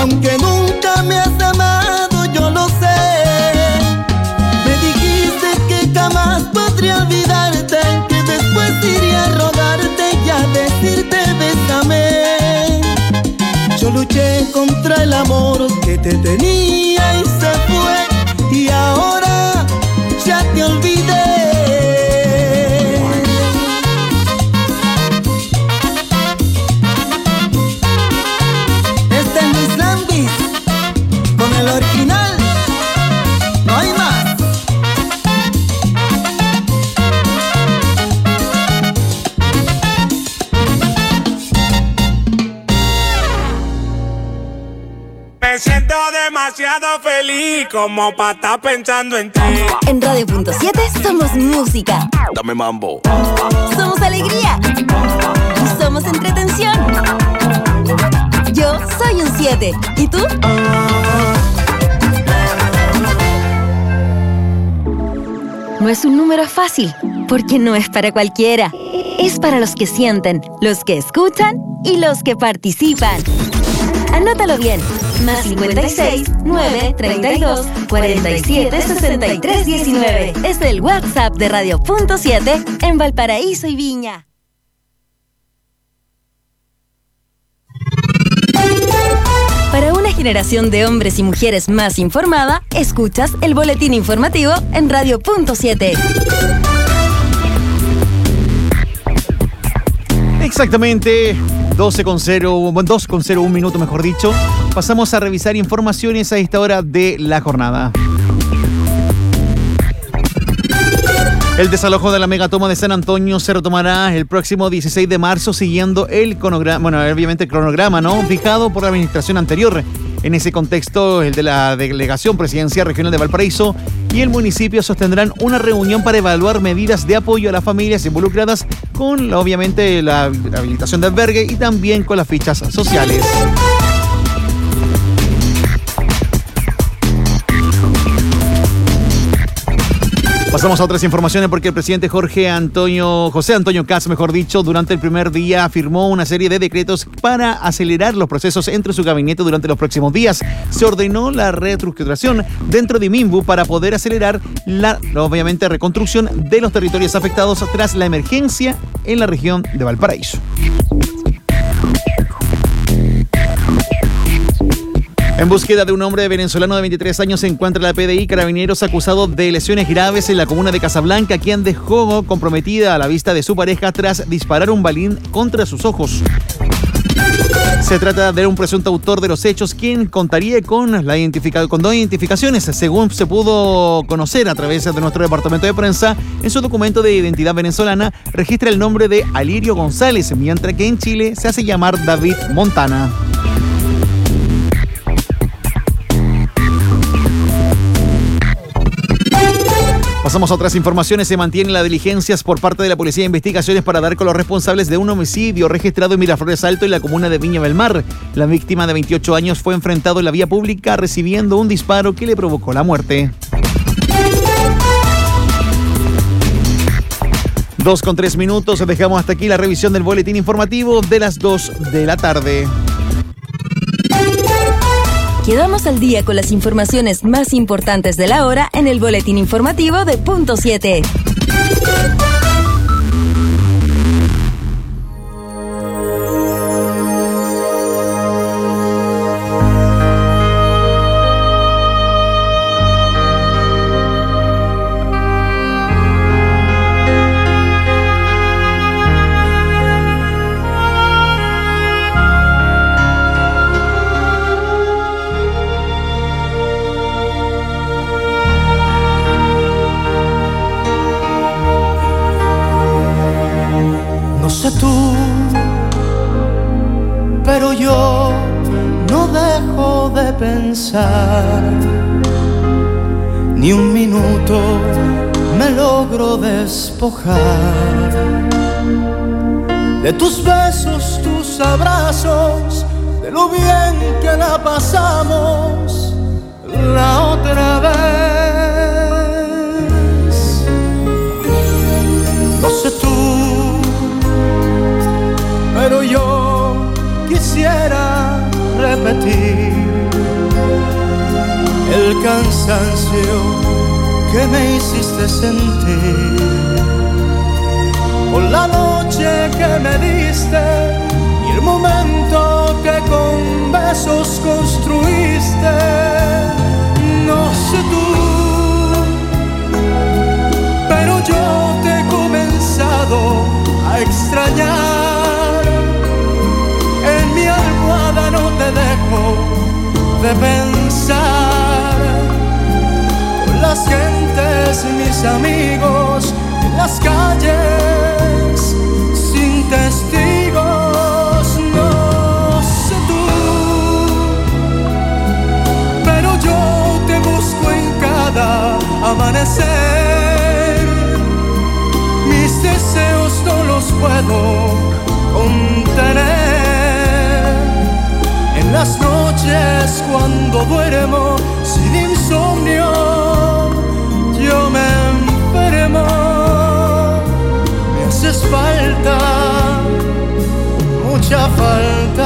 Aunque nunca me has amado, yo lo sé. Me dijiste que jamás podría olvidarte, que después iría a rogarte y a decirte bésame. Yo luché contra el amor que te tenía y se fue, y ahora ya te olvidé. Este es Luis Lambis con el original, no hay más. Me siento demasiado feliz como para estar pensando en ti. En Radio.7 somos música. Dame mambo. Somos alegría. Y somos entretención. Yo soy un 7. ¿Y tú? No es un número fácil, porque no es para cualquiera. Es para los que sienten, los que escuchan y los que participan. Anótalo bien. Más 56 9 32 47 63 19. Es el WhatsApp de Radio.7 en Valparaíso y Viña. Para una generación de hombres y mujeres más informada, escuchas el boletín informativo en Radio.7. Exactamente 2:01 minuto, mejor dicho. Pasamos a revisar informaciones a esta hora de la jornada. El desalojo de la megatoma de San Antonio se retomará el próximo 16 de marzo siguiendo el cronograma, obviamente el cronograma, ¿no?, fijado por la administración anterior. En ese contexto, el de la Delegación Presidencial Regional de Valparaíso y el municipio sostendrán una reunión para evaluar medidas de apoyo a las familias involucradas con, obviamente, la habilitación de albergue y también con las fichas sociales. Pasamos a otras informaciones porque el presidente José Antonio Kast, durante el primer día firmó una serie de decretos para acelerar los procesos entre su gabinete durante los próximos días. Se ordenó la reestructuración dentro de Minbu para poder acelerar la, obviamente, reconstrucción de los territorios afectados tras la emergencia en la región de Valparaíso. En búsqueda de un hombre venezolano de 23 años se encuentra la PDI Carabineros acusado de lesiones graves en la comuna de Casablanca, quien dejó comprometida a la vista de su pareja tras disparar un balín contra sus ojos. Se trata de un presunto autor de los hechos, quien contaría con dos identificaciones, según se pudo conocer a través de nuestro departamento de prensa. En su documento de identidad venezolana registra el nombre de Alirio González, mientras que en Chile se hace llamar David Montana. Pasamos a otras informaciones. Se mantienen las diligencias por parte de la Policía de Investigaciones para dar con los responsables de un homicidio registrado en Miraflores Alto, en la comuna de Viña del Mar. La víctima de 28 años fue enfrentado en la vía pública recibiendo un disparo que le provocó la muerte. 2:03 minutos. Dejamos hasta aquí la revisión del boletín informativo de las 2 de la tarde. Quedamos al día con las informaciones más importantes de la hora en el boletín informativo de Punto 7. Pero yo no dejo de pensar, ni un minuto me logro despojar de tus besos, tus abrazos, de lo bien que la pasamos la otra vez. No sé tú, pero yo quisiera repetir el cansancio que me hiciste sentir, por la noche que me diste y el momento que con besos construiste. No sé tú, pero yo te he comenzado a extrañar. En mi almohada no te dejo de pensar. Con las gentes, mis amigos, en las calles, sin testigos. No sé tú, pero yo te busco en cada amanecer. Mis deseos no los puedo contener. En las noches cuando duermo sin insomnio, yo me enfermo. Me haces falta, mucha falta.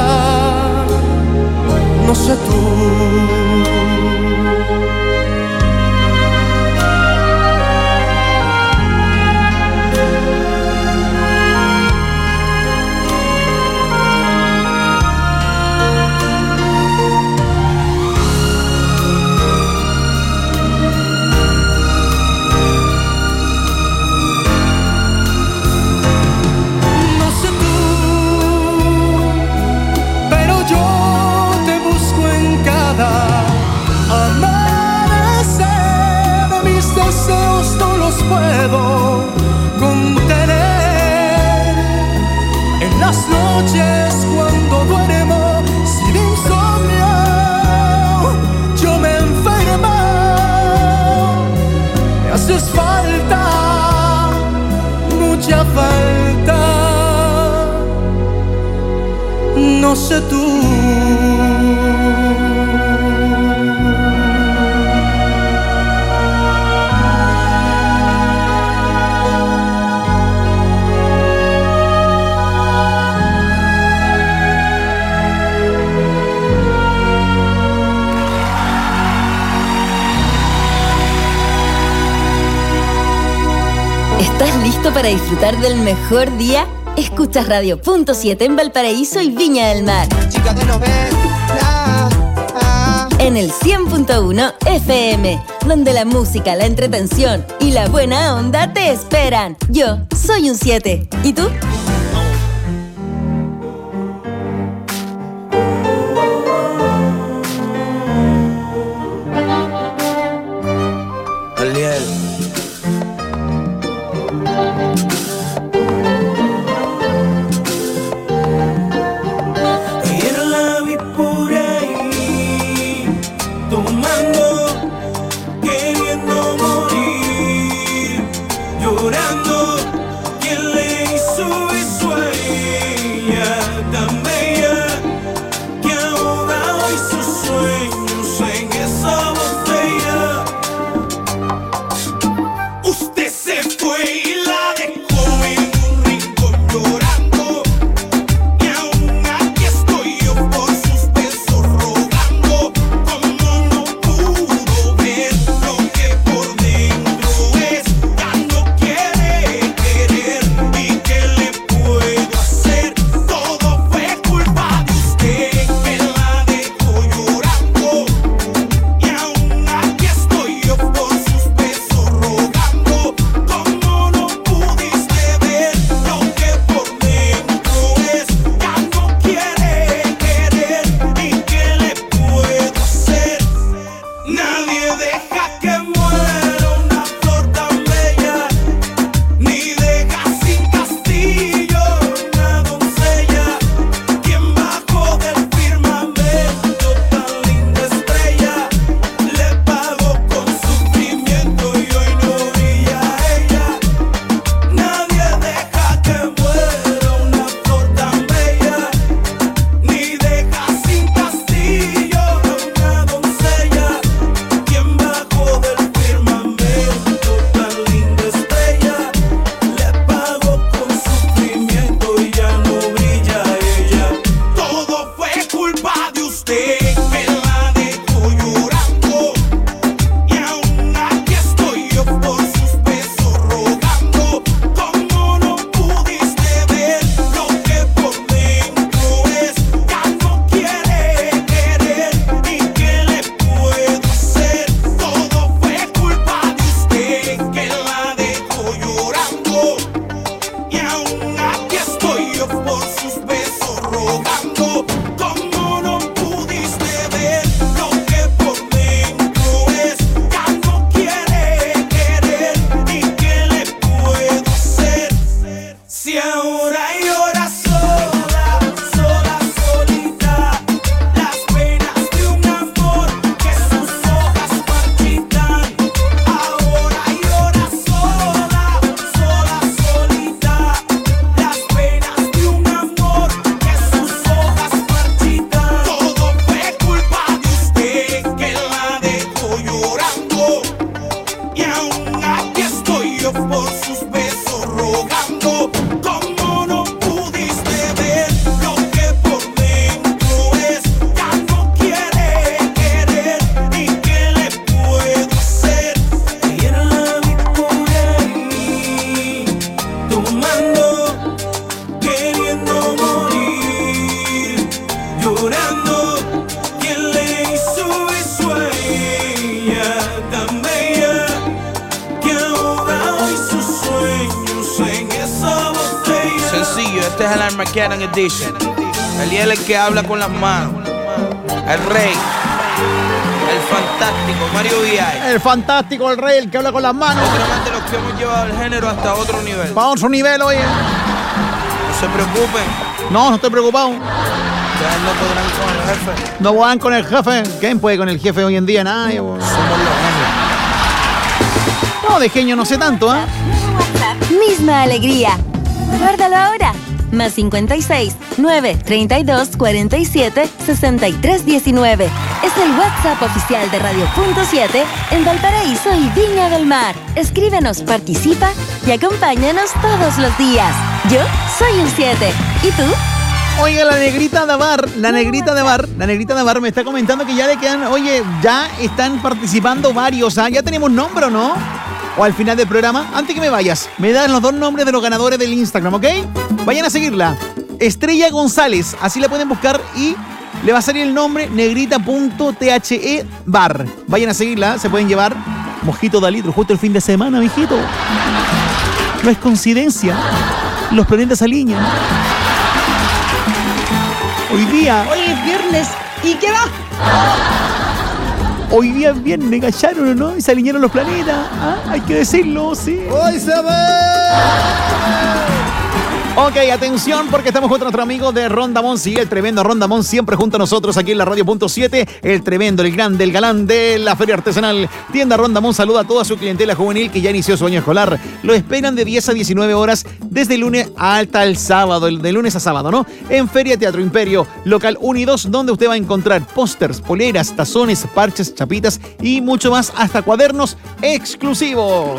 No sé tú. Puedo contener. En las noches cuando duermo sin insomnio, yo me enfermo. Me haces falta, mucha falta. No sé tú. ¿Estás listo para disfrutar del mejor día? Escuchas Radio Punto 7 en Valparaíso y Viña del Mar. Chica de novela. En el 100.1 FM, donde la música, la entretención y la buena onda te esperan. Yo soy un 7. ¿Y tú? Todo fue culpa de usted, me la dejó llorando. Este es el Armageddon Edition. Eliel el que habla con las manos. El rey. El fantástico Mario V.I. El fantástico, el rey, el que habla con las manos. Otro de los que hemos llevado el género hasta otro nivel. Para otro nivel, oye. No se preocupen. No estoy preocupado. Ustedes no podrán con el jefe. No van con el jefe. ¿Quién puede con el jefe hoy en día? Nadie. Somos los genios. No, de genio no sé tanto, ¿eh? Misma alegría. Guárdalo ahora. Más 56 932 47 63 19. Es el WhatsApp oficial de Radio.7 en Valparaíso y Viña del Mar. Escríbenos, participa y acompáñanos todos los días. Yo soy un 7. ¿Y tú? Oiga, la negrita de bar me está comentando que ya le quedan, oye, ya están participando varios, ¿ah? ¿Ya tenemos nombre o no? O al final del programa, antes que me vayas, me dan los 2 nombres de los ganadores del Instagram, ¿ok? Vayan a seguirla. Estrella González, así la pueden buscar y le va a salir el nombre negrita.the bar. Vayan a seguirla, se pueden llevar mojito de litro justo el fin de semana, mijito. No es coincidencia. Los planetas se alinean. Hoy día... Hoy es viernes. ¿Y qué va? Hoy día es viernes, ¿callaron, no? Y se alinearon los planetas. ¿Ah? Hay que decirlo, sí. ¡Hoy se ve! Ok, atención, porque estamos con otro amigo de Rondamón. Sí, el tremendo Rondamón, siempre junto a nosotros aquí en la Radio.7. El tremendo, el grande, el galán de la Feria Artesanal. Tienda Rondamón saluda a toda su clientela juvenil que ya inició su año escolar. Lo esperan de 10 a 19 horas desde el lunes hasta el sábado, de lunes a sábado, ¿no? En Feria Teatro Imperio, local 1 y 2, donde usted va a encontrar pósters, poleras, tazones, parches, chapitas y mucho más, hasta cuadernos exclusivos.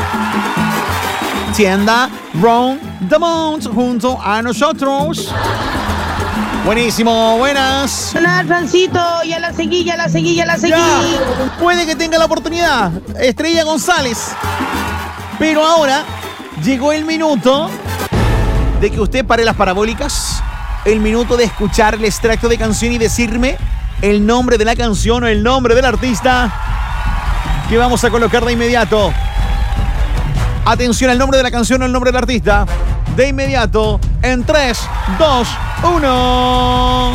Tienda Rondamón junto a nosotros. Buenísimo, buenas. Hola, Francito, ya la seguí. Ya. Puede que tenga la oportunidad, Estrella González. Pero ahora llegó el minuto de que usted pare las parabólicas. El minuto de escuchar el extracto de canción y decirme el nombre de la canción o el nombre del artista que vamos a colocar de inmediato. Atención al nombre de la canción o el nombre del artista. De inmediato, en 3, 2, 1.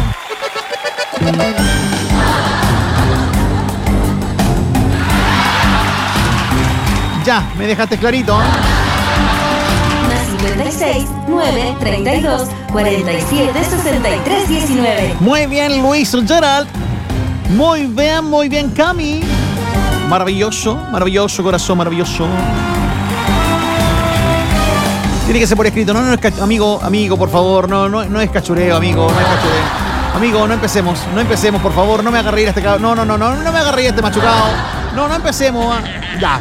Ya, me dejaste clarito. Más 56 932 47 63 19. Muy bien, Luis Gerald. Muy bien, Cami. Maravilloso, corazón, maravilloso. Tiene que ser por escrito, no es amigo, por favor, no es cachureo, amigo, no es cachureo. Amigo, no empecemos, por favor, no me haga reír este cabrón. No me haga reír este machucado. No empecemos. Ya.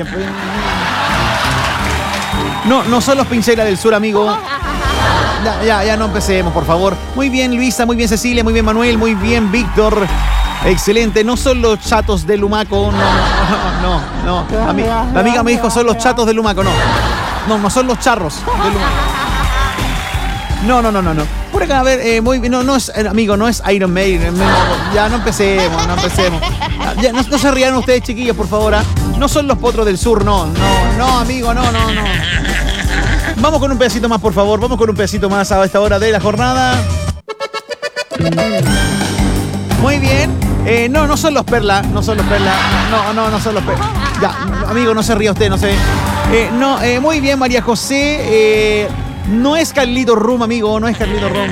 No son los Pincheras del Sur, amigo. Ya no empecemos, por favor. Muy bien, Luisa, muy bien, Cecilia, muy bien, Manuel, muy bien, Víctor. Excelente, no son los chatos de Lumaco, no. La amiga me dijo son los chatos de Lumaco, no son los charros de Lumaco. No. Por acá, a ver, muy bien, no es, amigo, no es Iron Maiden. Ya, no empecemos. Ya, no se rían ustedes, chiquillos, por favor. No son los potros del sur, no, amigo, no. Vamos con un pedacito más, por favor, a esta hora de la jornada. Muy bien. No son los Perla. No son los Perla. Ya, amigo, no se ría usted, no sé. Muy bien, María José. No es Carlito Rum, amigo, no es Carlito Rum.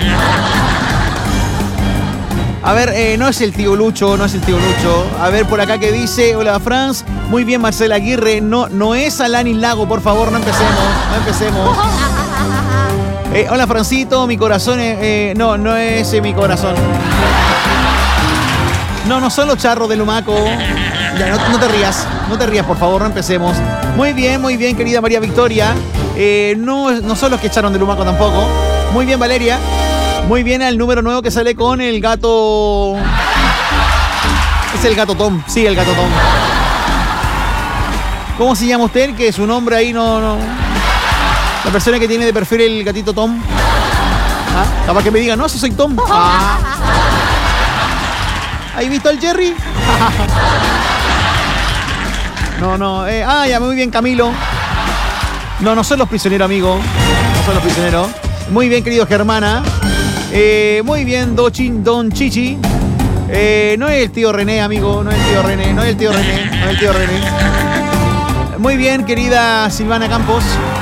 A ver, no es el tío Lucho. A ver, por acá que dice, hola, Franz. Muy bien, Marcela Aguirre. No es Alanis Lago, por favor, no empecemos. Hola, Francito, mi corazón no es mi corazón. No son los charros de Lumaco. Ya, no te rías, por favor, no empecemos. Muy bien, querida María Victoria. No son los que echaron de Lumaco tampoco. Muy bien, Valeria. Muy bien al número nuevo que sale con el gato. Es el gato Tom, sí, el gato Tom. ¿Cómo se llama usted? Que su nombre ahí no. La persona que tiene de perfil el gatito Tom. Capaz que me diga, no, si soy Tom. ¿Has visto al Jerry? Ya, muy bien, Camilo. No son los prisioneros, amigo. No son los prisioneros. Muy bien, querido Germana. Muy bien, Don Chichi. No es el tío René, amigo. No es el tío René. Muy bien, querida Silvana Campos.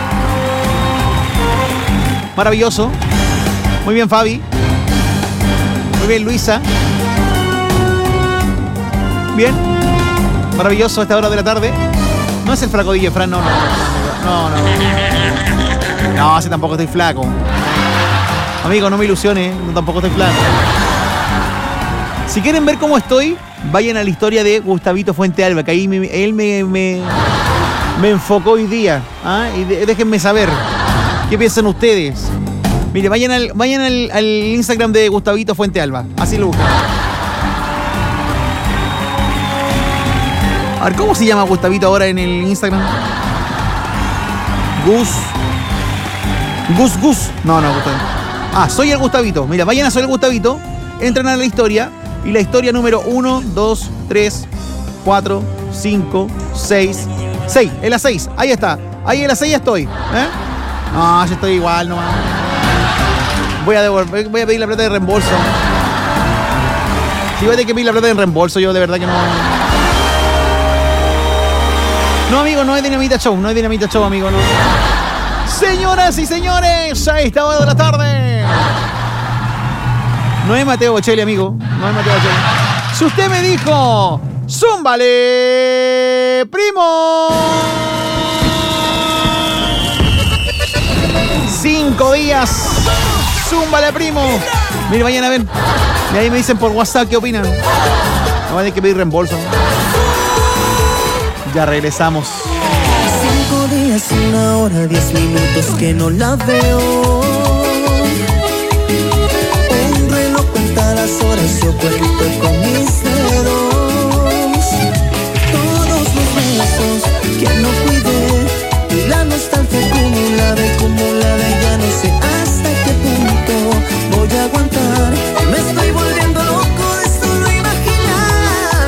Maravilloso. Muy bien, Fabi. Muy bien, Luisa. Bien. Maravilloso a esta hora de la tarde. No es el fracodillo, Fran, no. No, ese tampoco estoy flaco. Amigo, no me ilusiones, no, tampoco estoy flaco. Si quieren ver cómo estoy, vayan a la historia de Gustavito Fuentealba, que ahí él me enfocó hoy día. ¿Ah? Y déjenme saber qué piensan ustedes. Mire, vayan al Instagram de Gustavito Fuentealba. Así lo buscan. A ver, ¿cómo se llama Gustavito ahora en el Instagram? Gus. No, Gustavito. Soy el Gustavito. Mira, vayan a Soy el Gustavito, entran a la historia y la historia número 1, 2, 3, 4, 5, 6. 6, es la 6. Ahí está. Ahí en la 6 ya estoy. No, yo estoy igual nomás. Voy a pedir la plata de reembolso. Si voy a tener que pedir la plata de reembolso, yo de verdad que no. No, amigo, no es Dinamita Show, amigo, no. Señoras y señores, a esta hora de la tarde. No es Mateo Bocelli, amigo. No es Mateo Bocelli. Si usted me dijo, ¡zúmbale, primo! 5 días. ¡Zúmbale, primo! Mire, vayan a ver. Y ahí me dicen por WhatsApp qué opinan. No van a tener que pedir reembolso. Ya regresamos. 5 días, 1 hora, 10 minutos que no la veo. Un reloj cuenta las horas, yo cuento con mis dedos. Todos los besos que no cuidé y la nostalgia acumulada, ya no sé hasta qué punto voy a aguantar. Me estoy volviendo loco de solo imaginar.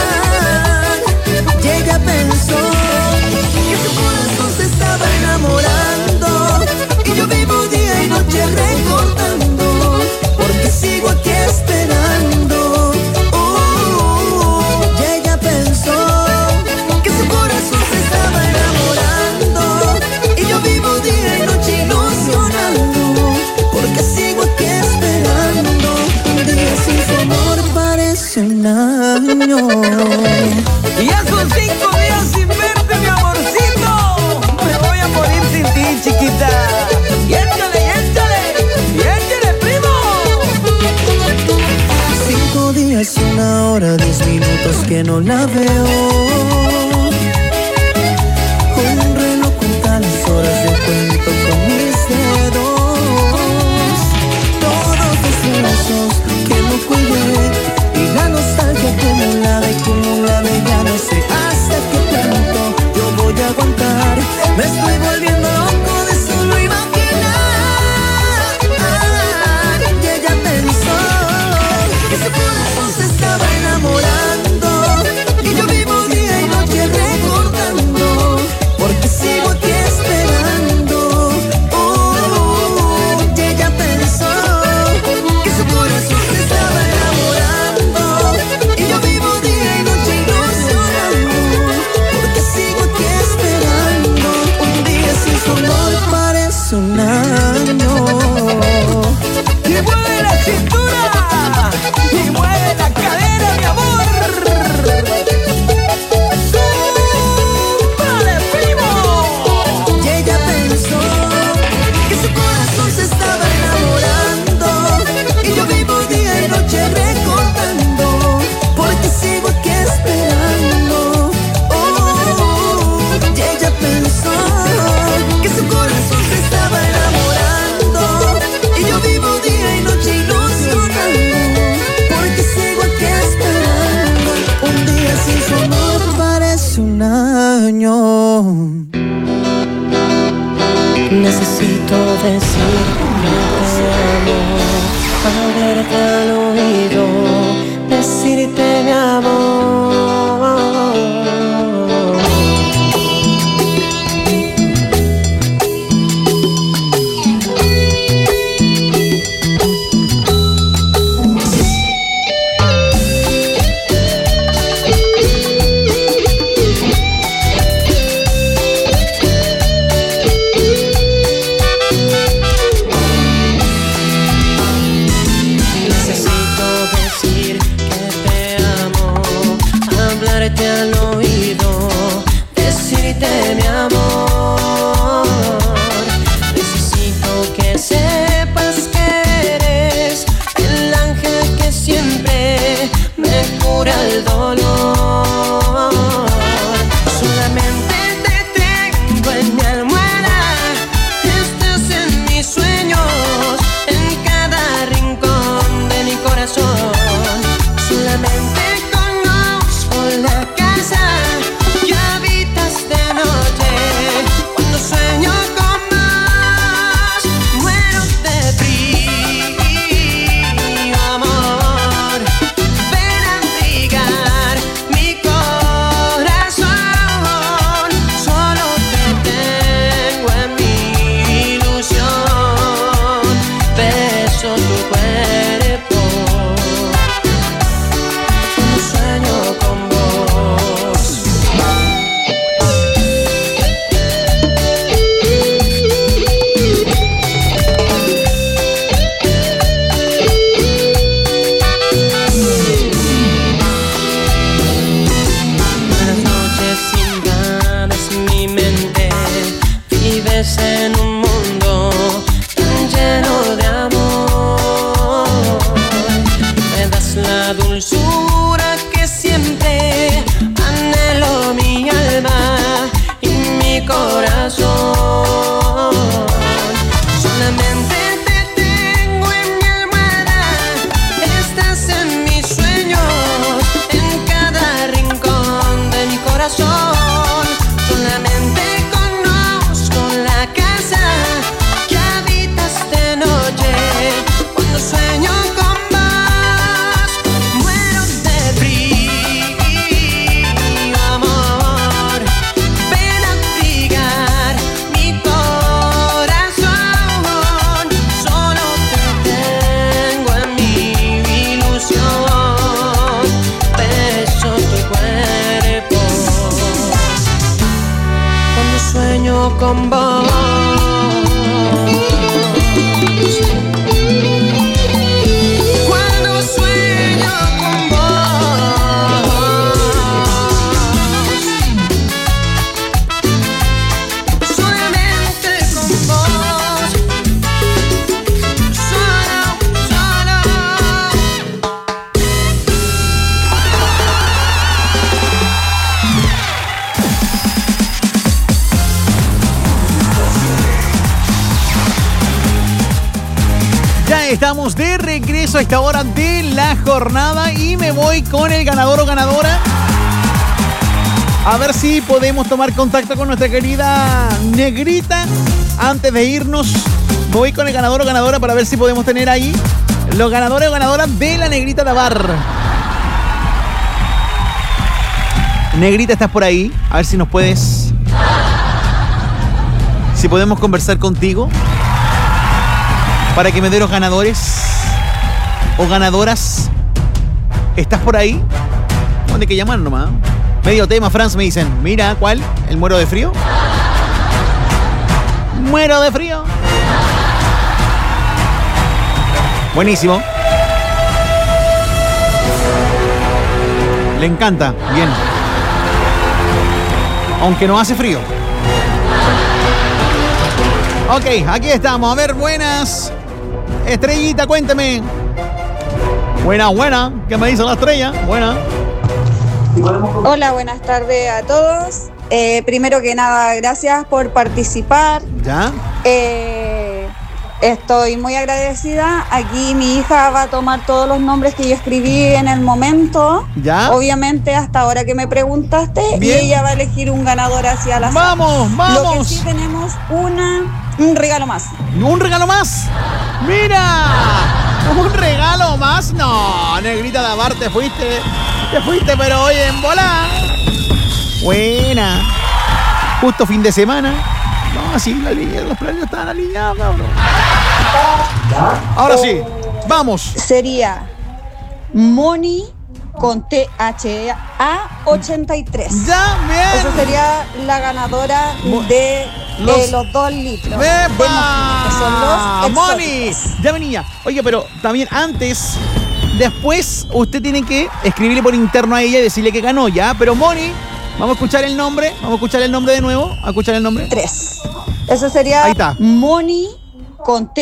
Y ella pensó que su corazón se estaba enamorando y yo vivo día y noche recordando, porque sigo aquí esperando. Y ella pensó que su corazón se estaba enamorando y yo vivo día y noche ilusionando, porque sigo aquí esperando. Un día sin su amor parece un año. Y ya son 5 días sin verte, mi amorcito. Me voy a morir sin ti, chiquita. Y échale, primo. 5 días, 1 hora, 10 minutos que no la veo. Un reloj cuenta las horas, yo cuento con mis dedos. Todos los besos que no cuidé y la nostalgia acumulada, ya no sé hasta qué punto yo voy a aguantar. Me estoy volviendo loco de solo imaginar. Y ella pensó que su corazón se estaba enamorando y yo vivo día y noche recordando, porque sigo aquí esperando. Y ella pensó que su corazón se estaba enamorando y yo vivo día y noche ilusionando, porque sigo aquí esperando. Un día sin su amor parece un año. Y mueve la cintura y mueve la cadera, mi amor. ¡Súbale, primo! Y ella pensó que su corazón se estaba enamorando y yo vivo día y noche recordando, porque sigo aquí esperando. Y ella pensó que su corazón se estaba enamorando y yo vivo día y noche ilusionando, porque sigo aquí esperando. Un día sin su amor parece un año. Necesito decir que te amo, hablarte al oído, decirte mi amor. ternura que siempre anhelo mi alma y mi corazón. Solamente te tengo en mi almohada, estás en mis sueños, en cada rincón de mi corazón. Solamente conozco la casa que habitas de noche. Cuando sueño con vos, muero de frío, amor. Ven a abrigar mi corazón. Solo te tengo en mi ilusión. Beso tu cuerpo cuando sueño con vos. Cuando sueño con vos, solamente con vos, solo. Ya estamos de regreso a esta hora de la jornada y me voy con el ganador o ganadora. A ver si podemos tomar contacto con nuestra querida Negrita. Antes de irnos, me voy con el ganador o ganadora para ver si podemos tener ahí los ganadores o ganadoras de la Negrita de Bar. Negrita, ¿estás por ahí? A ver si nos puedes... Si podemos conversar contigo para que me dé los ganadores o ganadoras. ¿Estás por ahí? ¿Dónde hay que llamar nomás? Medio tema, Franz, me dicen. Mira, ¿cuál? ¿El muero de frío? ¡Muero de frío! Buenísimo. Le encanta. Bien. Aunque no hace frío. Ok, aquí estamos. A ver, buenas. Estrellita, cuénteme. Buena. ¿Qué me dice la estrella? Buena. Hola, buenas tardes a todos. Primero que nada, gracias por participar. ¿Ya? Estoy muy agradecida. Aquí mi hija va a tomar todos los nombres que yo escribí en el momento. ¿Ya? Obviamente hasta ahora que me preguntaste. Bien. Y ella va a elegir un ganador hacia la sala. ¡Vamos! Lo que sí tenemos un regalo más. ¿Un regalo más? ¡Mira! ¿Un regalo más? No, Negrita de Bar, te fuiste pero hoy en bola. Buena. Justo fin de semana. No, sí, los planes están alineados, cabrón. Ahora sí, vamos. Sería Moni con THA83. Ya, bien. Esa sería la ganadora de los 2 litros. ¡Epa! Que son los Moni, exóticos. ya venía. Oye, pero también antes, después, usted tiene que escribirle por interno a ella y decirle que ganó, ¿ya? Pero Moni, vamos a escuchar el nombre. Vamos a escuchar el nombre de nuevo. A escuchar el nombre. 3. Eso sería Ahí está. Moni con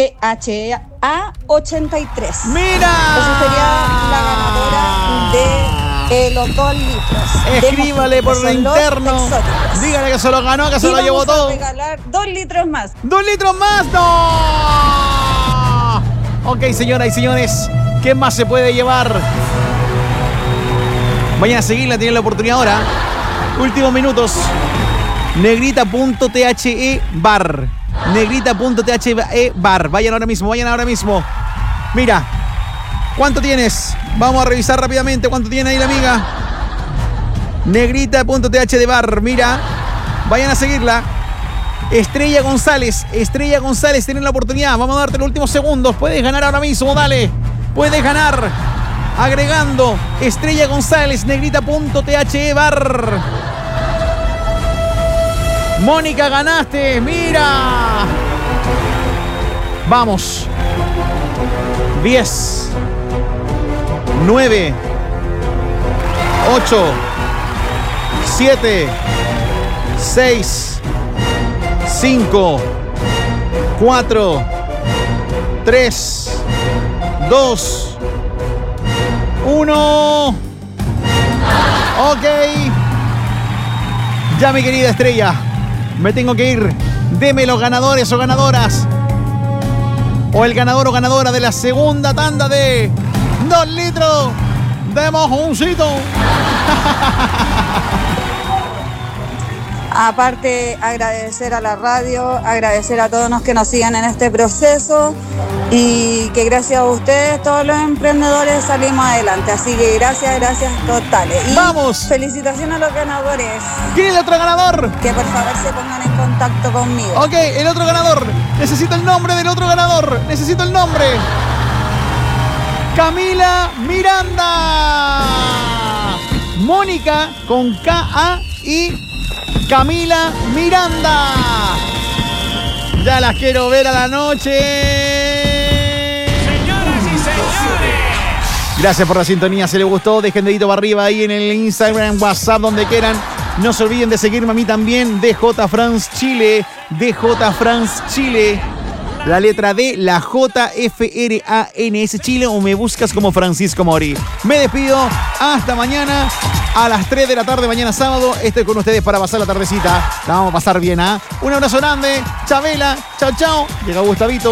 THA83. ¡Mira! Esa sería la ganadora de los 2 litros. Escríbale por el interno. Dígale que se lo ganó, que se lo llevó todo. Vamos a regalar 2 litros más. 2 litros más, no. Ok, señoras y señores, ¿qué más se puede llevar? Vayan a seguirla, tienen la oportunidad ahora. Últimos minutos. Negrita.the bar. Negrita.the bar. Vayan ahora mismo. Mira, ¿cuánto tienes? Vamos a revisar rápidamente cuánto tiene ahí la amiga. Negrita.the bar. Mira, vayan a seguirla. Estrella González, tienen la oportunidad. Vamos a darte los últimos segundos. Puedes ganar ahora mismo, dale. Puedes ganar agregando Estrella González, Negrita.the bar. Mónica, ganaste, mira. Vamos. 10, 9, 8, 7, 6, 5, 4, 3, 2, 1. Ok. Ya, mi querida estrella, me tengo que ir. Deme los ganadores o ganadoras. O el ganador o ganadora de la segunda tanda de 2 litros de mojoncito. Aparte, agradecer a la radio, agradecer a todos los que nos sigan en este proceso y que gracias a ustedes todos los emprendedores salimos adelante. Así que gracias totales. Y ¡vamos! Felicitaciones a los ganadores. ¿Quién es el otro ganador? Que por favor se pongan en contacto conmigo. Ok, el otro ganador. Necesito el nombre del otro ganador. Necesito el nombre. Camila Miranda. Mónica con K-A y Camila Miranda. Ya las quiero ver a la noche. Señoras y señores. Gracias por la sintonía. Si les gustó, dejen dedito para arriba ahí en el Instagram, WhatsApp, donde quieran. No se olviden de seguirme a mí también. DJ France Chile. DJ France Chile. La letra D, la JFRANS Chile, o me buscas como Francisco Mori. Me despido. Hasta mañana a las 3 de la tarde, mañana sábado. Estoy con ustedes para pasar la tardecita. La vamos a pasar bien, ¿ah? Un abrazo grande. Chabela. Chao, chao. Llega Gustavito.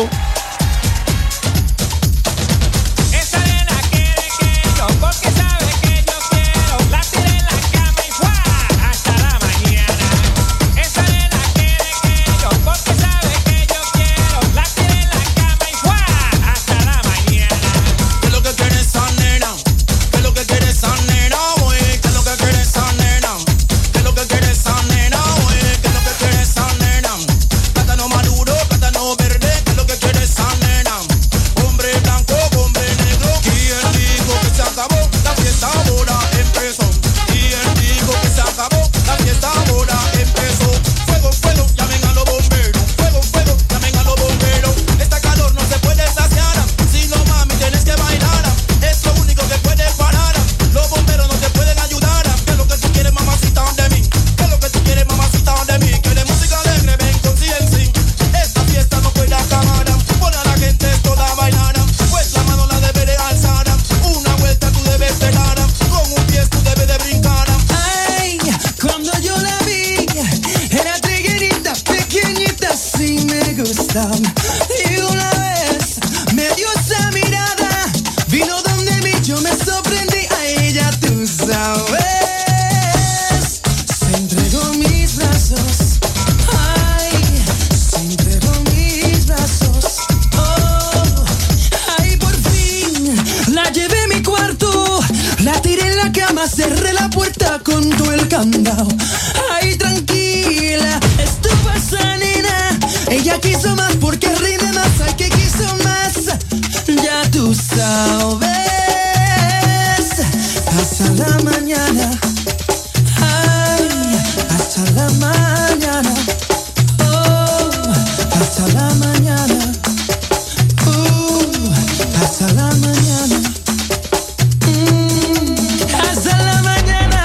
Esa nena quiere que yo, porque sabe que yo quiero. La tiré en la cama y ¡fua! Hasta la mañana. Esa nena quiere que yo, porque sabe que yo quiero. La tiré en la cama y ¡fua! Hasta la mañana. ¿Qué es lo que quiere esa nena? ¿Qué es lo que quiere esa nena, güey? ¿Qué es lo que quiere esa nena? ¿Qué es lo que quiere esa nena, güey? ¿Qué es lo que quiere esa nena? Plátano maduro, plátano verde. ¿Qué es lo que quiere esa nena? Hombre blanco, hombre negro. ¿Quién dijo que se acabó? La fiesta ahora empezó. ¿Quién dijo que se acabó? La fiesta ahora empezó. Fuego, fuego, llamen a los bomberos. Fuego, fuego, llamen a los bomberos. Esta calor no se puede saciar. Si no, mami, tienes que bailar. Es lo único que puede parar. Los bomberos no te pueden ayudar. ¿Qué es lo que tú quieres, mamacita, de mí? ¿Qué es lo que tú quieres, mamacita, de mí? ¿Quieres música alegre? Ven con CNC. Esta fiesta no puede acabar. Pon a la gente toda a bailar. Pues la mano la debe de alzar. Una vuelta tú debes de dar. Con un pie tú debes de brincar. Ay, cuando yo la vi, era triguerita, pequeñita, sí me gusta. Y una vez me dio esa mirada, vino donde mí, yo me sorprendí a ella, tú sabes. Se entregó mis brazos, ay, se entregó mis brazos. Oh, ay, por fin la llevé a mi cuarto, la tiré en la cama, cerré la puerta con todo el candado. Ay, tranquila, estuvo esa nena. Ella quiso más porque rinde más. Ay, que quiso más. Ya tú sabes. Hasta la mañana. Ay, hasta la mañana. Oh, hasta la mañana. Hasta la mañana. Hasta la mañana.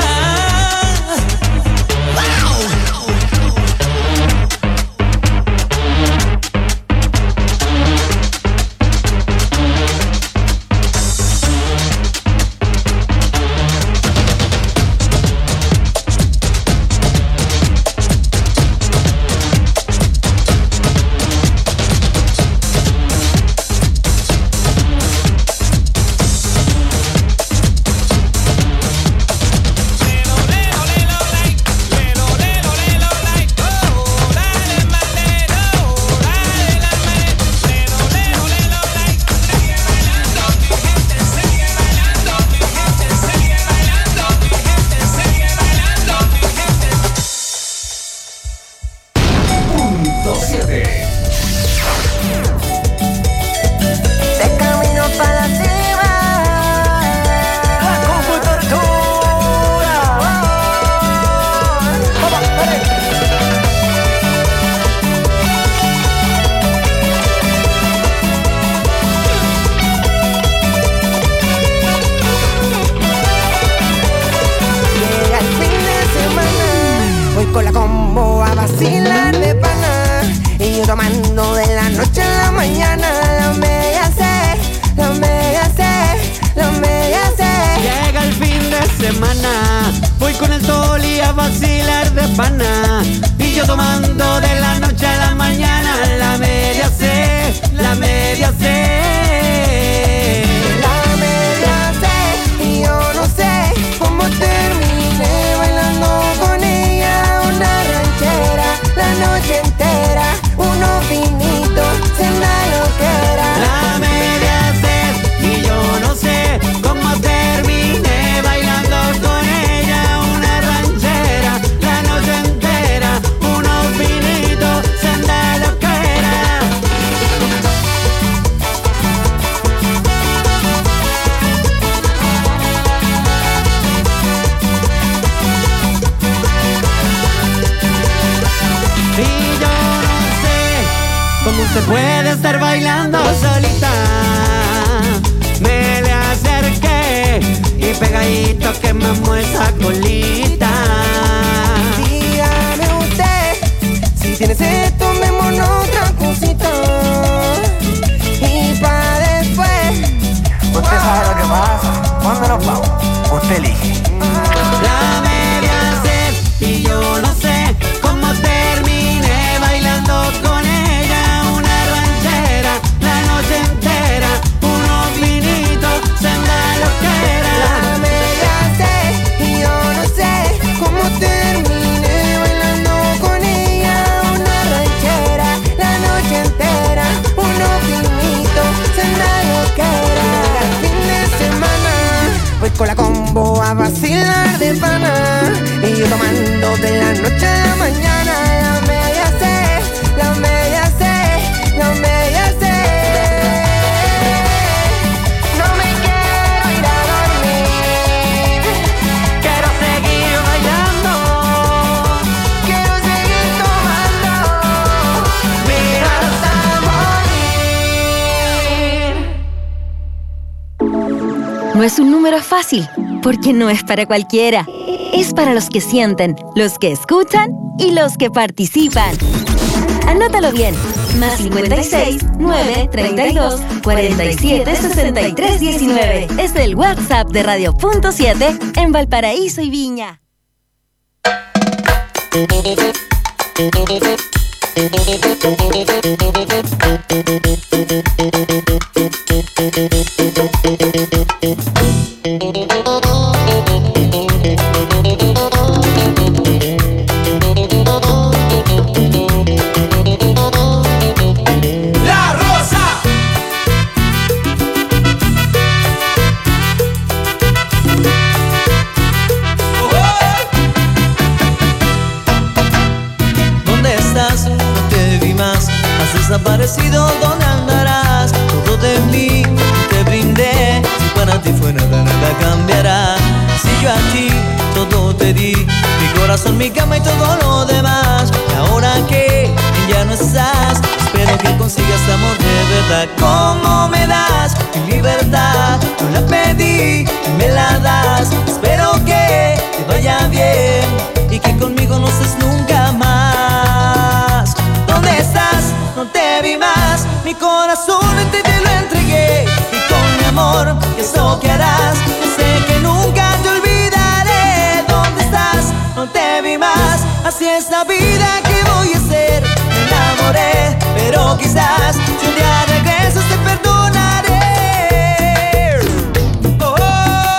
se puede estar bailando solita. Me le acerqué y pegadito que me esa colita. Dígame usted, si tiene sed, tomémonos otra cosita. Y pa' después, usted sabe lo que pasa. ¿Cuándo nos vamos? Usted elige. La media sed y yo no sé cómo terminé bailando con ella. Una ranchera la noche entera, unos vinitos, senda loquera. La media sed y yo no sé cómo terminé bailando con ella. Una ranchera la noche entera, unos vinitos, senda loquera. El fin de semana voy con la combo a vacilar de pana, y yo tomando de la noche a la mañana. La media sed, la media sed, la media sed. No me quiero ir a dormir, quiero seguir bailando, quiero seguir tomando, mira hasta morir. No es un número fácil, porque no es para cualquiera. Es para los que sienten, los que escuchan y los que participan. Anótalo bien. Más 56 9 32 47 63 19. Es el WhatsApp de Radio Punto 7 en Valparaíso y Viña. La Rosa. ¿Dónde estás? No te vi más. Has desaparecido, ¿dónde andarás? Todo de mí te brindé. Si para ti fue nada, nada cambiará. Si yo a ti todo te di, mi corazón, mi cama y todo lo demás. Y ahora que ya no estás, espero que consigas amor de verdad. ¿Cómo me das mi libertad? Yo la pedí y me la das. Espero que te vaya bien y que conmigo no estés nunca más. ¿Dónde estás? No te vi más. Mi corazón te lo entregué, y con mi amor, ¿qué es lo que harás? Yo sé que nunca te olvidaré. ¿Dónde estás? No te vi más. Así es la vida, que voy a hacer? Me enamoré, pero quizás si un día regresas te perdonaré. Oh, oh.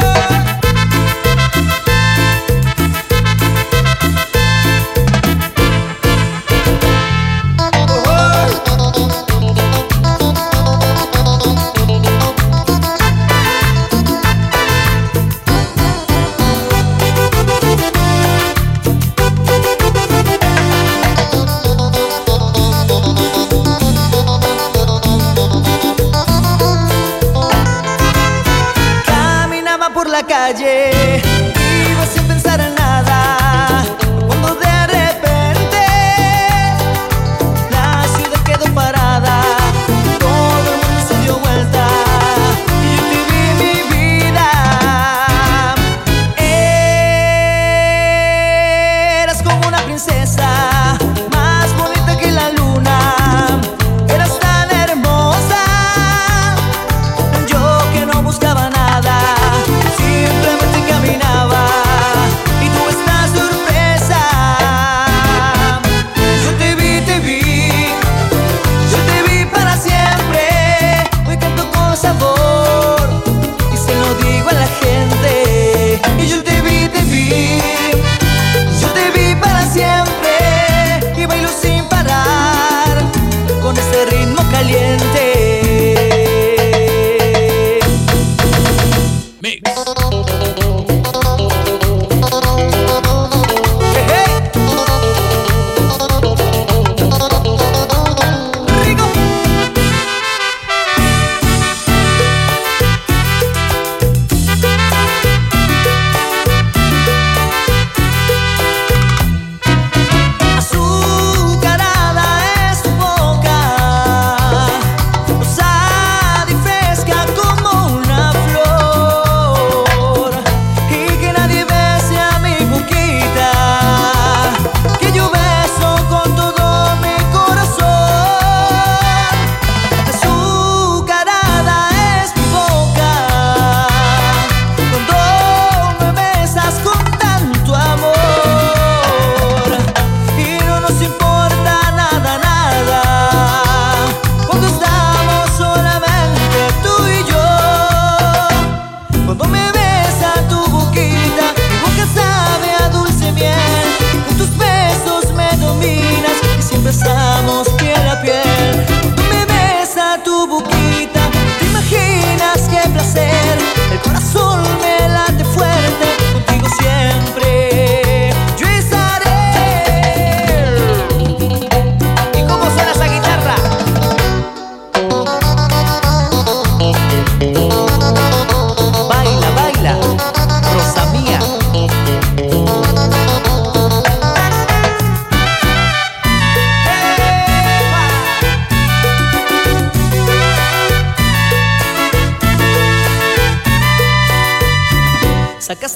Caminaba por la calle, iba sin pensar en nada, cuando de repente la ciudad quedó parada. Todo el mundo se dio vuelta y te vi mi vida. Eras como una princesa, más bonita que la luna. Eras tan hermosa, yo que no buscaba nada, simplemente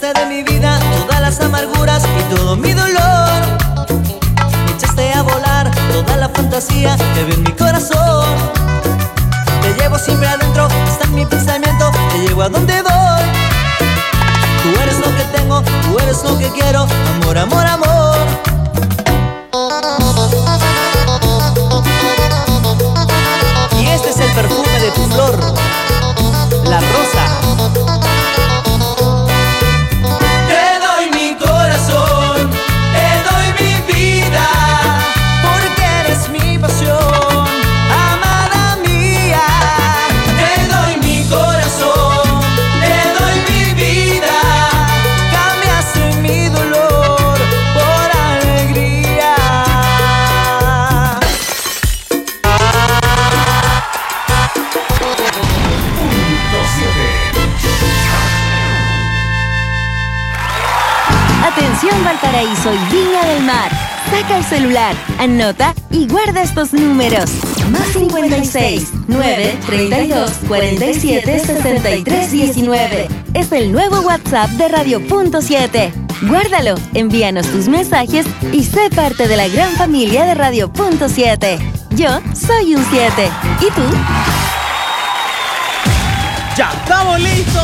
sacaste de mi vida todas las amarguras y todo mi dolor. Me echaste a volar toda la fantasía que vi en mi corazón. Te llevo siempre adentro, está en mi pensamiento, te llevo a donde voy. Tú eres lo que tengo, tú eres lo que quiero, amor, amor, amor. Y este es el perfume de tu flor, la rosa. Te doy mi corazón, te doy mi vida, porque eres mi pasión, amada mía. Te doy mi corazón, te doy mi vida, cambiaste mi dolor por alegría. Atención Valparaíso y Viña del Mar. Saca el celular, anota y guarda estos números. Más 56 9 32 47 63 19. Es el nuevo WhatsApp de Radio Punto 7. Guárdalo, envíanos tus mensajes y sé parte de la gran familia de Radio Punto 7. Yo soy un 7. ¿Y tú? ¡Ya estamos listos!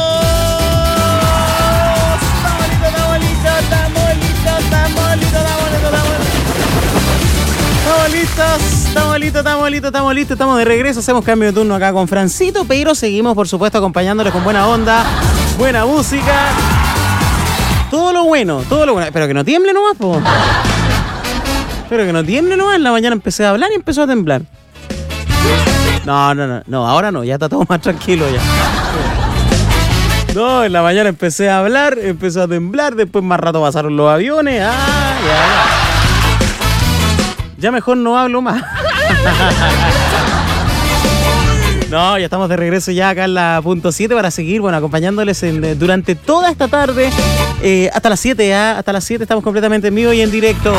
Estamos listos, estamos de regreso. Hacemos cambio de turno acá con Francito, pero seguimos, por supuesto, acompañándoles con buena onda, buena música, todo lo bueno. Pero que no tiemble nomás, po. Pero que no tiemble nomás. En la mañana empecé a hablar y empezó a temblar. No, ahora no, ya está todo más tranquilo ya. No, en la mañana empecé a hablar, empezó a temblar, después más rato pasaron los aviones. Ya mejor no hablo más. No, ya estamos de regreso ya acá en la Punto 7 para seguir, acompañándoles durante toda esta tarde, hasta las 7, hasta las 7 estamos completamente en vivo y en directo.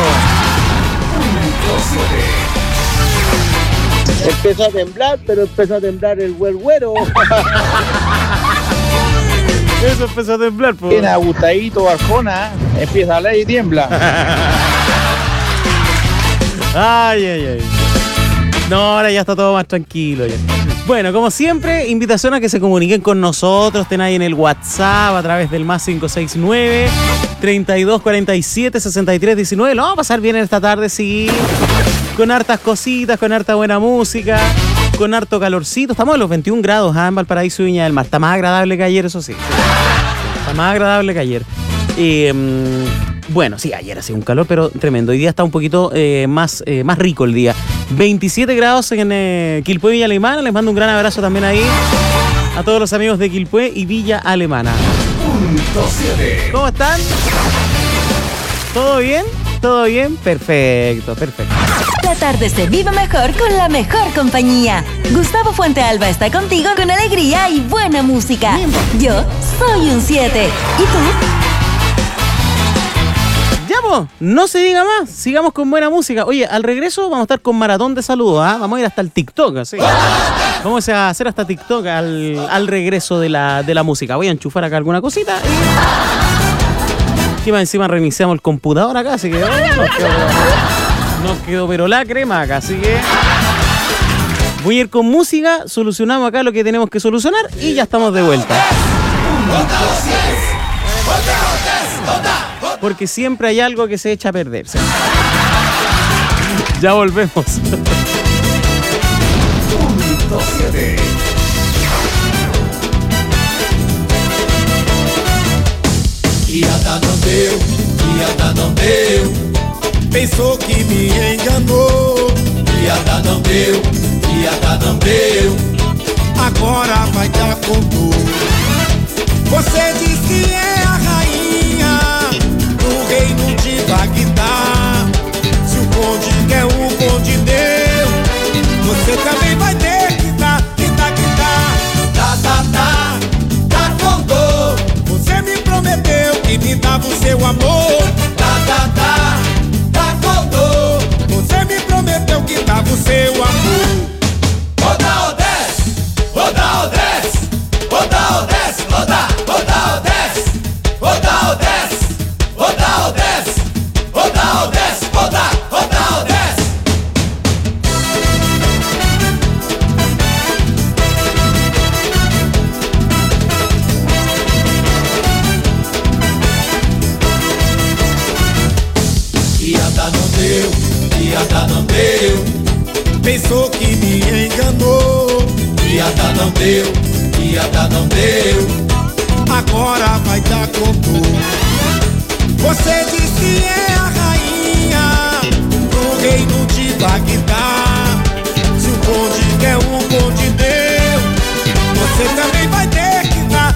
Empezó a temblar, pero empezó a temblar el güero. Eso empezó a temblar, po. Tiene Agustadito Arjona, empieza a hablar y tiembla. Ay. No, ahora ya está todo más tranquilo ya. Bueno, como siempre, invitación a que se comuniquen con nosotros, estén ahí en el WhatsApp a través del más 569 32 47 63 19. Lo vamos a pasar bien en esta tarde, sí. Con hartas cositas, con harta buena música, con harto calorcito. Estamos a los 21 grados en Valparaíso y Viña del Mar. Está más agradable que ayer, eso sí. Está más agradable que ayer. Bueno, sí, ayer hacía un calor, pero tremendo. Hoy día está un poquito más rico el día. 27 grados en Quilpué, Villa Alemana. Les mando un gran abrazo también ahí a todos los amigos de Quilpué y Villa Alemana. ¿Cómo están? ¿Todo bien? ¿Todo bien? Perfecto. La tarde se vive mejor con la mejor compañía. Gustavo Fuente Alba está contigo con alegría y buena música. Yo soy un 7. ¿Y tú? Ya, pues, no se diga más. Sigamos con buena música. Oye, al regreso vamos a estar con maratón de saludos. Vamos a ir hasta el TikTok, así. Vamos a hacer hasta TikTok al regreso de la música. Voy a enchufar acá alguna cosita y encima reiniciamos el computador acá, así que nos quedó pero la crema acá, así que voy a ir con música, solucionamos acá lo que tenemos que solucionar y ya estamos de vuelta. Porque siempre hay algo que se echa a perderse. Ya volvemos. Piada não deu, pensou que me enganou. Piada não deu, agora vai dar com dor. Você diz que é a rainha do reino de Bagdá. Se o bonde quer, o bonde deu. Você também vai ter que dar. Tá com dor. Você me prometeu que me dava o seu amor. Tá com dor. Você me prometeu que dava o seu amor. Roda ou desce, roda ou desce, roda ou desce, roda ou desce, roda Oda Odessa, Oda Odessa, Oda Odessa. Piada não deu, pensou que me enganou. Piada não deu, agora vai dar com tudo. Você diz que é a rainha do reino de Bagdá. Se o bonde quer um bonde meu, você também vai ter que dar,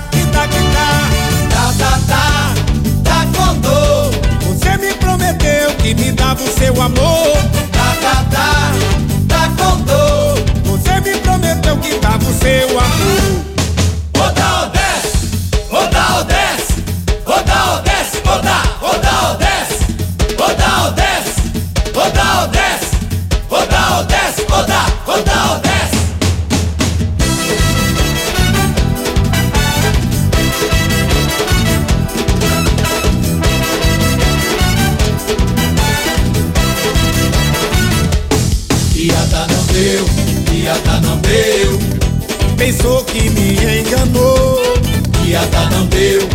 tá com dor. Você me prometeu que me dava o seu amor. Tá com dor. Você me prometeu que dava o seu amor. Oda Odessa, Oda Odessa, Oda Odessa, Oda Odessa, Oda Odessa, Oda Odessa, Oda Odessa, Oda Odessa. Piada não deu, pensou que me enganou. Piada não deu,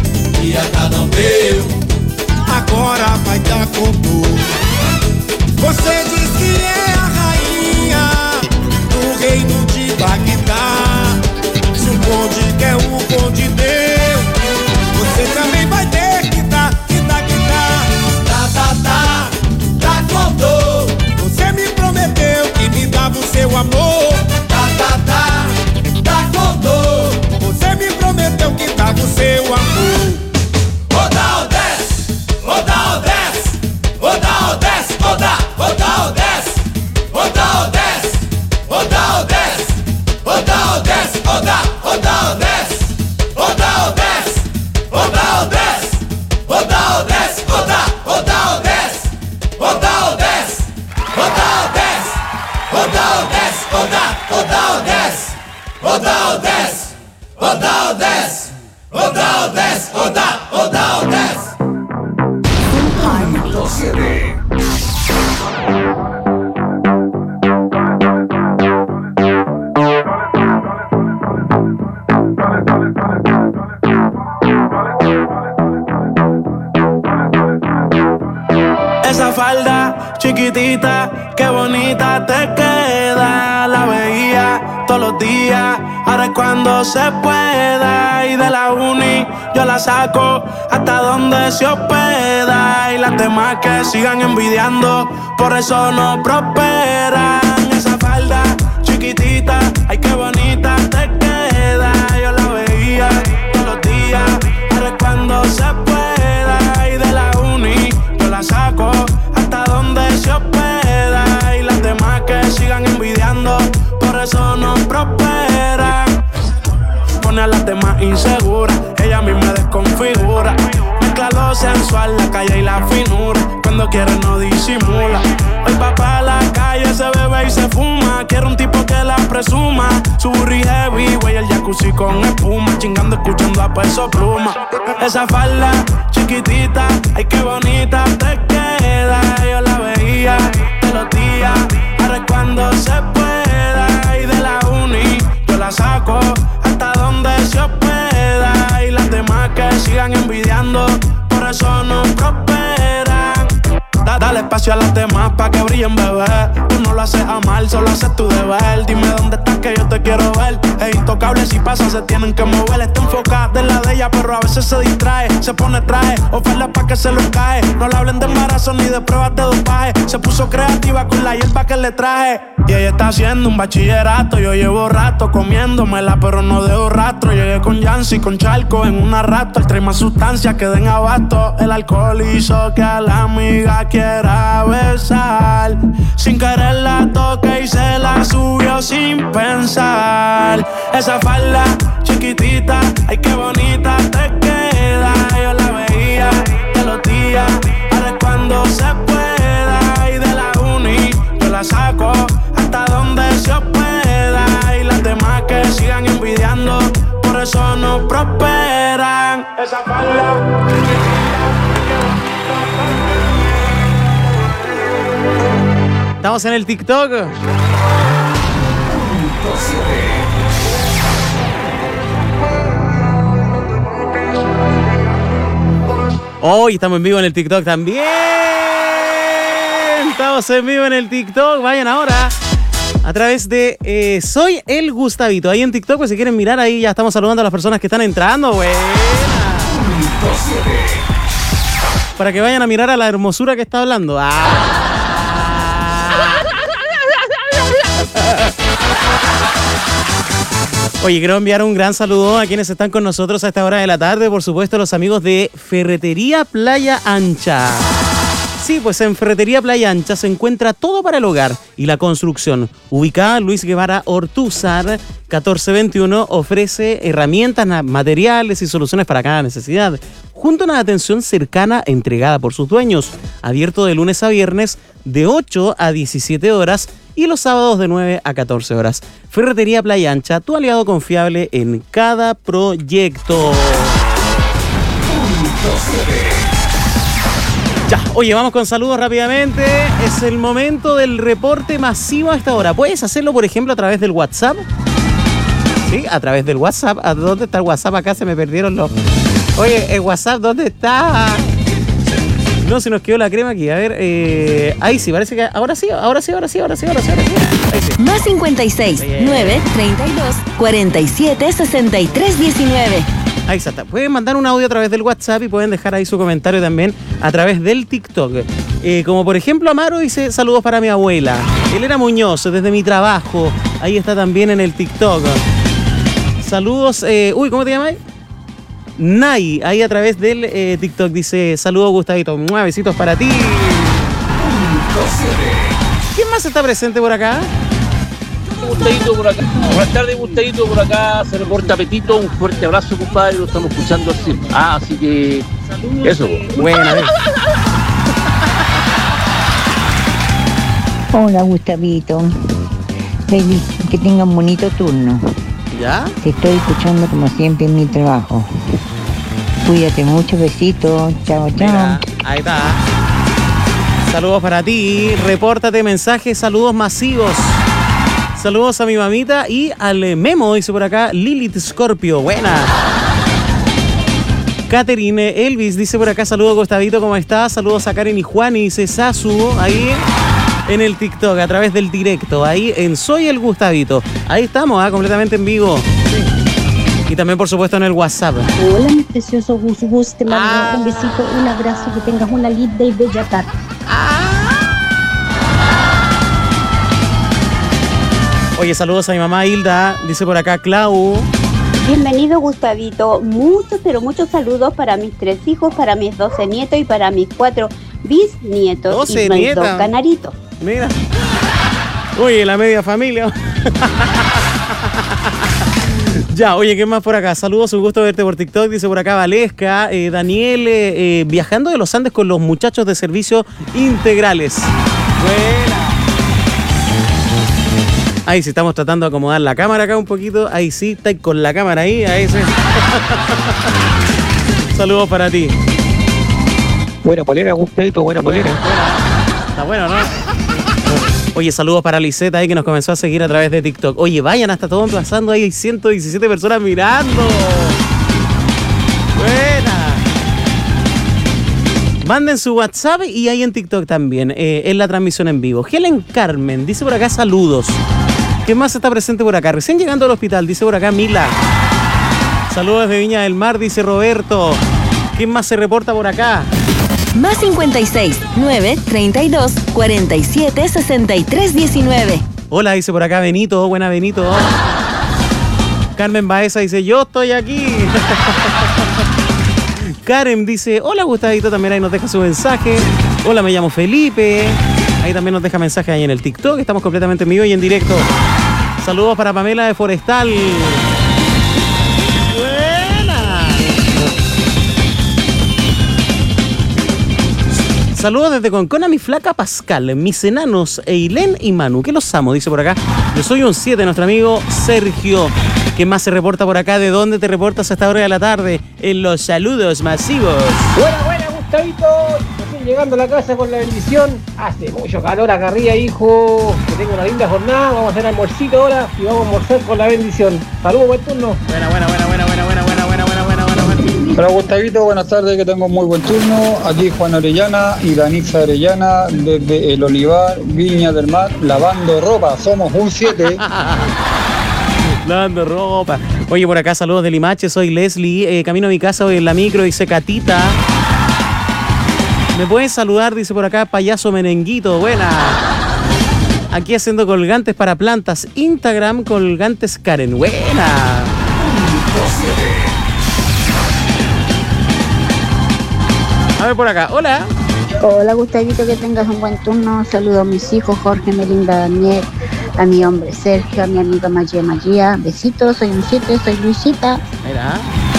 agora vai dar com tudo. Você diz que é a rainha do reino de Bagdá. Se o bonde quer um bonde meu, você também vai ter que dar, tá com dor. Você me prometeu que me dava o seu amor. Tá com dor. Você me prometeu que dava o seu amor. Oda Odessa, Oda Odessa, Oda Odessa, Oda Odessa, Oda Odessa, Oda Odessa, Oda Odessa, Oda Odessa, Oda Odessa, Oda Odessa, Oda Odessa, Oda Odessa, Oda Odessa, Oda Odessa, Oda Odessa, Oda Odessa, Oda Odessa, Oda Odessa, Oda Odessa, Oda Odessa. Esa falda chiquitita, qué bonita te queda. La veía todos los días, ahora es cuando se pueda. Y de la uni yo la saco hasta donde se hospeda. Y las demás que sigan envidiando, por eso no prosperan. Esa falda chiquitita, ay qué bonita te queda. Yo la veía todos los días, ahora es cuando se pueda. Y de la uni yo la saco hasta donde se hospeda. Y las demás que sigan envidiando, por eso no prosperan. Pone a las demás inseguras, ella misma desconfigura. Mezcla lo sensual, la calle y la finura. Cuando quiere no disimula. Hoy va pa' la calle, se bebe y se fuma. Quiere un tipo que la presuma. Su burri heavy, güey, el jacuzzi con espuma. Chingando, escuchando a Peso Pluma. Esa falda chiquitita, ay qué bonita te queda. Yo la veía todos los días, ahora es cuando se pueda. Y de la uni yo la saco hasta donde se hospeda. Y las demás que sigan envidiando, por eso no prosperan. Dale espacio a las demás pa' que brillen, bebé. Tú no lo haces a mal, solo haces tu deber. Dime dónde estás que yo te quiero ver. Es intocable, si pasa se tienen que mover. Está enfocada en la de ella, pero a veces se distrae. Se pone traje, oferta pa' que se lo cae. No le hablen de embarazo ni de pruebas de dopaje. Se puso creativa con la hierba que le traje. Y ella está haciendo un bachillerato. Yo llevo rato comiéndomela, pero no dejo rastro. Llegué con Yancy, con Charco en una rato. Trae más sustancias que den abasto. El alcohol hizo que a la amiga quiera besar. Sin querer la toqué y se la subió sin pensar. Esa falda chiquitita, ay qué bonita te queda. Yo la veía todos los días, ahora es cuando se pueda. Y de la uni yo la saco hasta donde se hospeda. Y las demás que sigan envidiando, por eso no prosperan. Esa falda chiquitita, Estamos en el TikTok. Hoy estamos en vivo en el TikTok también. Estamos en vivo en el TikTok. Vayan ahora a través de Soy el Gustavito. Ahí en TikTok, pues si quieren mirar ahí, ya estamos saludando a las personas que están entrando. Buena. Para que vayan a mirar a la hermosura que está hablando. Oye, quiero enviar un gran saludo a quienes están con nosotros a esta hora de la tarde. Por supuesto, los amigos de Ferretería Playa Ancha. Sí, pues en Ferretería Playa Ancha se encuentra todo para el hogar y la construcción. Ubicada en Luis Guevara Ortúzar, 1421, ofrece herramientas, materiales y soluciones para cada necesidad, junto a una atención cercana entregada por sus dueños. Abierto de lunes a viernes de 8 a 17 horas y los sábados de 9 a 14 horas. Ferretería Playa Ancha, tu aliado confiable en cada proyecto. Ya, oye, vamos con saludos rápidamente. Es el momento del reporte masivo a esta hora. ¿Puedes hacerlo, por ejemplo, a través del WhatsApp? Sí, a través del WhatsApp. ¿A dónde está el WhatsApp? Acá se me perdieron los... Oye, el WhatsApp, ¿dónde está? No, se nos quedó la crema aquí. A ver, ahí sí, parece que... Ahora sí. Ahí sí. Más 56 9 32 47 63 19. Ahí está. Pueden mandar un audio a través del WhatsApp y pueden dejar ahí su comentario también a través del TikTok. Como por ejemplo, Amaro dice: saludos para mi abuela. Elena Muñoz, desde mi trabajo. Ahí está también en el TikTok. Saludos. ¿Cómo te llamas? Nay, ahí a través del TikTok dice: saludos, Gustavito. Besitos para ti. ¿Quién más está presente por acá? Gustavito por acá. Buenas tardes, Gustavito por acá. Se reporta Petito. Un fuerte abrazo, compadre. Lo estamos escuchando así. Así que eso. Buena vez. Hola, Gustavito. Baby, que tengan un bonito turno. ¿Ya? Te estoy escuchando como siempre en mi trabajo. Cuídate mucho, besitos. Chao, chao. Mira, ahí está. Saludos para ti. Repórtate mensajes, saludos masivos. Saludos a mi mamita y al Memo, dice por acá, Lilith Scorpio. Buena. Caterine Elvis dice por acá: saludos, Gustavito, ¿cómo estás? Saludos a Karen y Juan y dice Sasu, ahí en el TikTok, a través del directo, ahí en Soy el Gustavito. Ahí estamos, completamente en vivo. Sí. Y también, por supuesto, en el WhatsApp. Hola, mi precioso Gus. Te mando un besito, un abrazo, que tengas una linda y bella tarde. Oye, saludos a mi mamá Hilda, dice por acá Clau. Bienvenido, Gustavito. Muchos, pero muchos saludos para mis 3 hijos, para mis 12 nietos y para mis 4 bisnietos 12 y mis nietas. 2 canaritos. Mira. Oye, la media familia. Ya, oye, ¿qué más por acá? Saludos, un gusto verte por TikTok, dice por acá Valesca. Daniel, viajando de los Andes con los muchachos de servicios integrales. Buena. Ahí sí, estamos tratando de acomodar la cámara acá un poquito. Ahí sí, está con la cámara ahí sí. Saludos para ti. Buena polera, Gustavito, buena polera. Está bueno, ¿no? Oye, saludos para Liseta ahí que nos comenzó a seguir a través de TikTok. Oye, vayan hasta todo pasando ahí, hay 117 personas mirando. Buena. Manden su WhatsApp y ahí en TikTok también, en la transmisión en vivo. Helen Carmen dice por acá: saludos. ¿Quién más está presente por acá? Recién llegando al hospital, dice por acá Mila. Saludos desde Viña del Mar, dice Roberto. ¿Quién más se reporta por acá? Más 56 9 32 47 63 19. Hola, dice por acá Benito. Buena, Benito. Carmen Baeza dice: yo estoy aquí. Karen dice: hola, Gustavito, también ahí nos deja su mensaje. Hola, me llamo Felipe. Ahí también nos deja mensaje ahí en el TikTok. Estamos completamente en vivo y en directo. Saludos para Pamela de Forestal. Buena. Saludos desde Concón a mi flaca Pascal, mis enanos Eileen y Manu, que los amo, dice por acá. Yo soy un 7, nuestro amigo Sergio. ¿Quién más se reporta por acá? ¿De dónde te reportas a esta hora de la tarde? En los saludos masivos. Buena, Gustavito. Recién llegando a la casa con la bendición. Hace mucho calor acá arriba, hijo. Que tenga una linda jornada. Vamos a hacer almuercito ahora y vamos a almorzar con la bendición. Saludos, buen turno. Buena. Hola Gustavito, buenas tardes, que tengo un muy buen turno. Aquí Juan Orellana y Danitza Orellana desde El Olivar, Viña del Mar, lavando ropa. Somos un 7. Lavando ropa. Oye, por acá saludos de Limache, soy Leslie. Camino a mi casa, voy en la micro, dice Catita. ¿Me puedes saludar? Dice por acá Payaso Merenguito. Buena. Aquí haciendo colgantes para plantas. Instagram, colgantes Karen. Buena. A ver por acá, hola. Hola Gustavito, que tengas un buen turno. Saludo a mis hijos, Jorge, Melinda, Daniel, a mi hombre Sergio, a mi amiga Magia. Besitos, soy un 7, soy Luisita. Mira.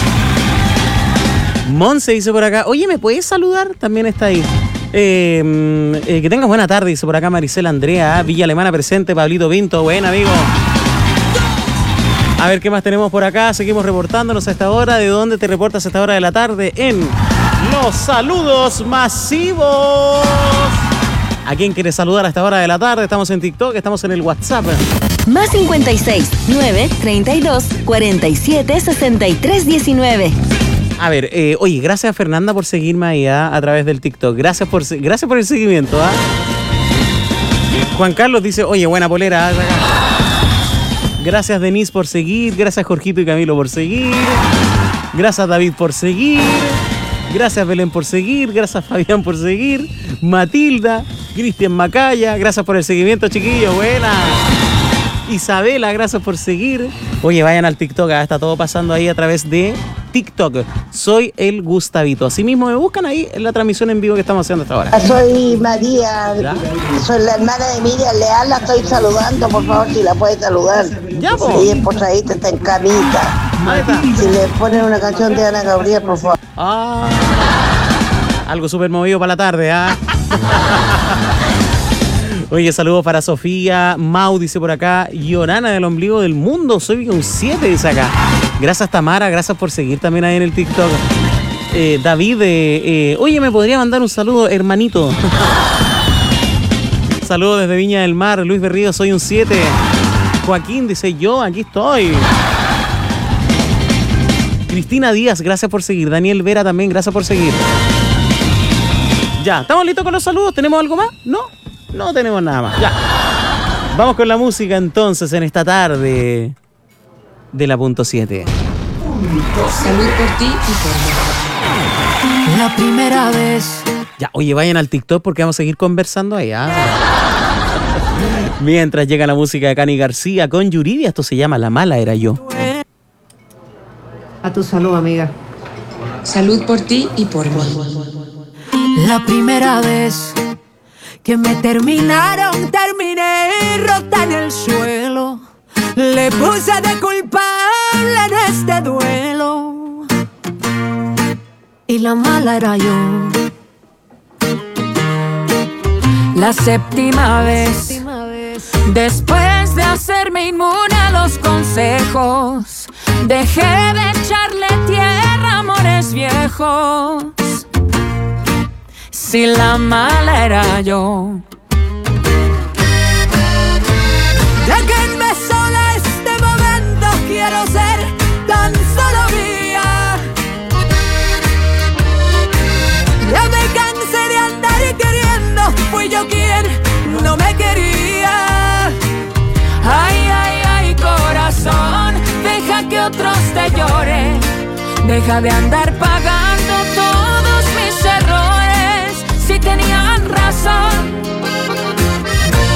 Monse dice por acá, oye, ¿me puedes saludar? También está ahí. Que tengas buena tarde, dice por acá Maricela Andrea, Villa Alemana presente, Pablito Pinto, buen amigo. A ver qué más tenemos por acá, seguimos reportándonos a esta hora. ¿De dónde te reportas a esta hora de la tarde? En los saludos masivos. ¿A quién quieres saludar a esta hora de la tarde? Estamos en TikTok, estamos en el WhatsApp. Más 56 9 32 47 63 19. A ver, oye, gracias a Fernanda por seguirme ahí a través del TikTok. Gracias por el seguimiento. Juan Carlos dice, oye, buena polera. Gracias Denise por seguir. Gracias Jorgito y Camilo por seguir. Gracias David por seguir. Gracias Belén por seguir. Gracias Fabián por seguir. Matilda, Cristian Macaya. Gracias por el seguimiento, chiquillos. Buena. Isabela, gracias por seguir. Oye, vayan al TikTok, está todo pasando ahí a través de TikTok. Soy el Gustavito. Asimismo me buscan ahí en la transmisión en vivo que estamos haciendo hasta ahora. Soy María, soy la hermana de Miriam Leal, la estoy saludando, por favor, si la puedes saludar. Ya, po. Ella es posadita, está en camita. Si le ponen una canción de Ana Gabriel, por favor. Algo súper movido para la tarde, Oye, saludos para Sofía, Mau dice por acá, Yorana del ombligo del mundo, soy un 7, dice acá. Gracias Tamara, gracias por seguir también ahí en el TikTok. David, oye, ¿me podría mandar un saludo, hermanito? Saludos desde Viña del Mar, Luis Berrío, soy un 7. Joaquín dice, yo aquí estoy. Cristina Díaz, gracias por seguir. Daniel Vera también, gracias por seguir. Ya, ¿estamos listos con los saludos? ¿Tenemos algo más? No tenemos nada más. Ya. Vamos con la música entonces en esta tarde de la punto 7. Salud por ti y por mí. La primera vez. Ya, oye, vayan al TikTok porque vamos a seguir conversando ahí. Mientras llega la música de Cani García con Yuridia, esto se llama La Mala Era Yo. A tu salud, amiga. Salud por ti y por mí. La primera vez que me terminé rota en el suelo. Le puse de culpable en este duelo. Y la mala era yo. La séptima vez, después de hacerme inmune a los consejos, dejé de echarle tierra a amores viejos. Si la mala era yo. Déjenme sola este momento, quiero ser tan solo mía. Ya me cansé de andar queriendo, fui yo quien no me quería. Ay, ay, ay, corazón, deja que otros te lloren. Deja de andar pagando todos mis errores. Si tenían razón,